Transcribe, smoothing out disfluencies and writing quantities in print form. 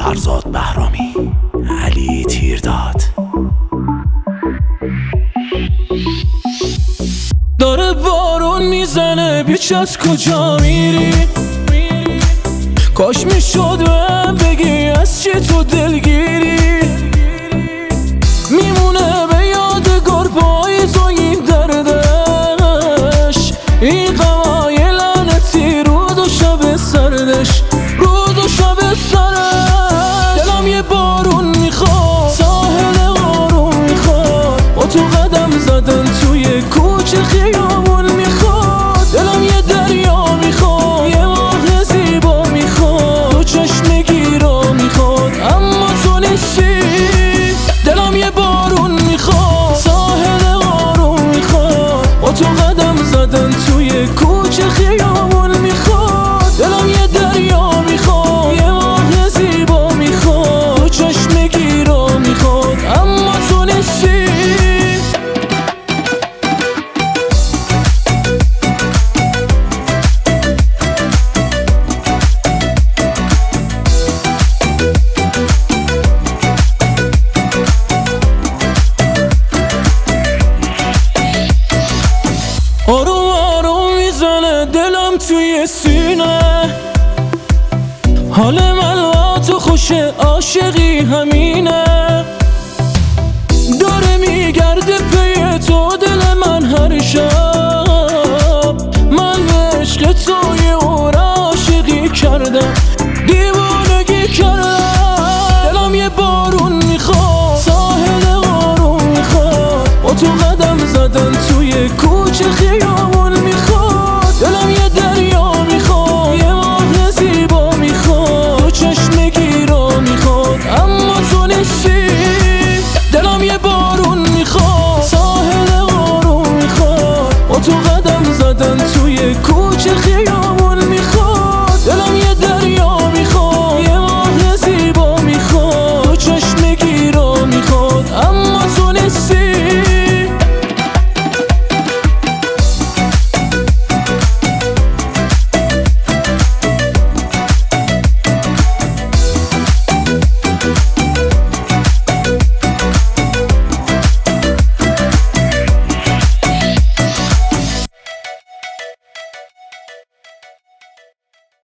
فرزاد بهرامی، علی تیرداد. داره بارون میزنه بیچت کجا میری؟ کاش میشد بهم بگی از چی تو دلگیری. میمونه به یادگار پاییز و این دردش، این غمای لعنتی روز و شب سردش، روز و شب سردش. دلم یه بارون میخواد، ساحل آروم میخواد، با تو قدم زدن توی کوچه خیابون میخواد. دلم یه دریا میخواد، یه ماه زیبا میخواد، تو چشم گیرا میخواد اما تو نیستی. دلم یه بارون میخواد، ساحل آروم میخواد، با تو قدم زدن توی کوچه خیابون میخواد. دلم یه دریا میخواد، یه ماه زیبا میخواد، تو چشم گیرا میخواد اما تو نیستی. آروم آروم میزنه دلم توی سینه، حال من با تو خوشه، عاشقی همینه. داره میگرده پی تو دل من هر شب، من به عشق تو یه عمر عاشقی کردم، دیوانگی کردم. دلم یه بارون میخواد، ساحل آروم میخواد، با تو قدم زدن توی کوچه خیابون میخواد. دلم یه دریا میخواد، یه ماه زیبا میخواد، تو چشم گیرا میخواد اما تو نیستی. دلم یه بارون میخواد، ساحل آروم میخواد، با تو قدم زدن توی کوچه خیابون